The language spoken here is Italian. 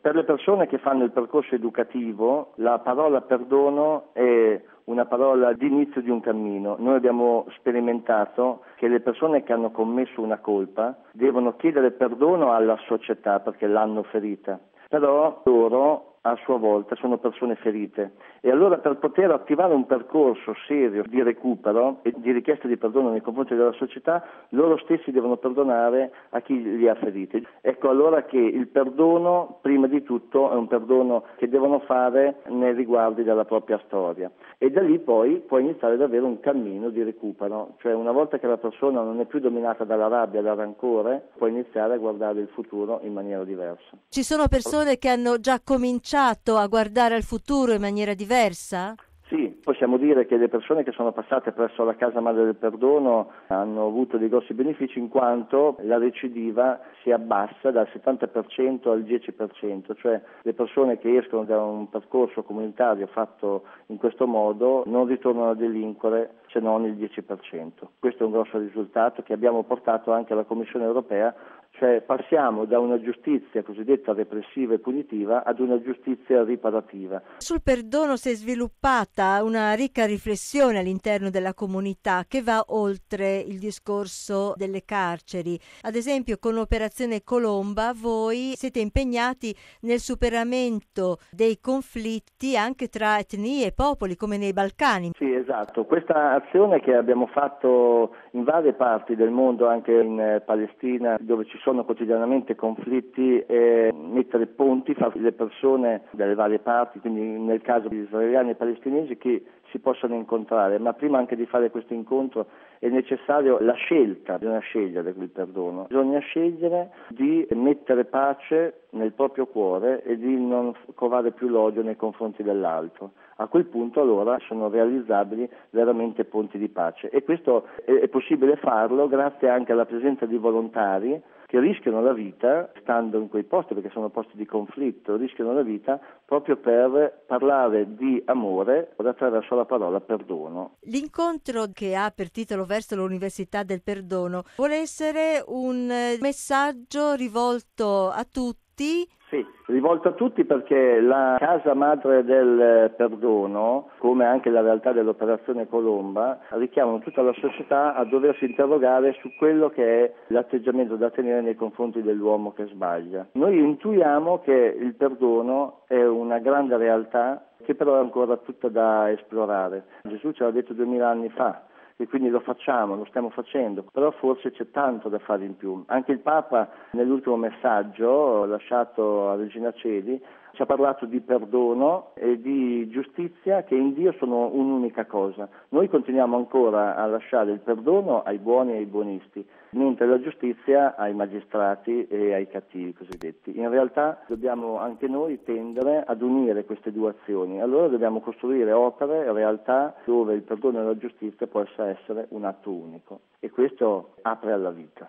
Per le persone che fanno il percorso educativo, la parola perdono è una parola di inizio di un cammino. Noi abbiamo sperimentato che le persone che hanno commesso una colpa devono chiedere perdono alla società perché l'hanno ferita, però loro a sua volta sono persone ferite e allora per poter attivare un percorso serio di recupero e di richiesta di perdono nei confronti della società, loro stessi devono perdonare a chi li ha feriti. Ecco allora che il perdono prima di tutto è un perdono che devono fare nei riguardi della propria storia e da lì poi può iniziare davvero un cammino di recupero, cioè una volta che la persona non è più dominata dalla rabbia, dal rancore, può iniziare a guardare il futuro in maniera diversa. Ci sono persone che hanno già cominciato a guardare al futuro in maniera diversa? Sì, possiamo dire che le persone che sono passate presso la Casa Madre del Perdono hanno avuto dei grossi benefici in quanto la recidiva si abbassa dal 70% al 10%, cioè le persone che escono da un percorso comunitario fatto in questo modo non ritornano a delinquere se non il 10%. Questo è un grosso risultato che abbiamo portato anche alla Commissione europea, cioè passiamo da una giustizia cosiddetta repressiva e punitiva ad una giustizia riparativa. Sul perdono si è sviluppata una ricca riflessione all'interno della comunità che va oltre il discorso delle carceri. Ad esempio con l'operazione Colomba voi siete impegnati nel superamento dei conflitti anche tra etnie e popoli come nei Balcani. Sì, esatto. Questa azione che abbiamo fatto in varie parti del mondo, anche in Palestina, dove ci sono quotidianamente conflitti, e mettere ponti fra le persone delle varie parti, quindi nel caso di israeliani e palestinesi, che si possano incontrare, ma prima anche di fare questo incontro è necessario la scelta, bisogna scegliere il perdono, bisogna scegliere di mettere pace nel proprio cuore e di non covare più l'odio nei confronti dell'altro. A quel punto allora sono realizzabili veramente ponti di pace e questo è possibile farlo grazie anche alla presenza di volontari che rischiano la vita stando in quei posti, perché sono posti di conflitto, rischiano la vita proprio per parlare di amore attraverso la parola perdono. L'incontro che ha per titolo Verso l'Università del Perdono vuole essere un messaggio rivolto a tutti. Sì, rivolto a tutti perché la Casa Madre del Perdono, come anche la realtà dell'operazione Colomba, richiamano tutta la società a doversi interrogare su quello che è l'atteggiamento da tenere nei confronti dell'uomo che sbaglia. Noi intuiamo che il perdono è una grande realtà che però è ancora tutta da esplorare. Gesù ce l'ha detto 2000 anni fa. E quindi lo facciamo, lo stiamo facendo, però forse c'è tanto da fare in più. Anche il Papa nell'ultimo messaggio lasciato a Regina Coeli ci ha parlato di perdono e di giustizia che in Dio sono un'unica cosa. Noi continuiamo ancora a lasciare il perdono ai buoni e ai buonisti, mentre la giustizia ai magistrati e ai cattivi cosiddetti. In realtà dobbiamo anche noi tendere ad unire queste due azioni, allora dobbiamo costruire opere, realtà dove il perdono e la giustizia possa essere un atto unico e questo apre alla vita.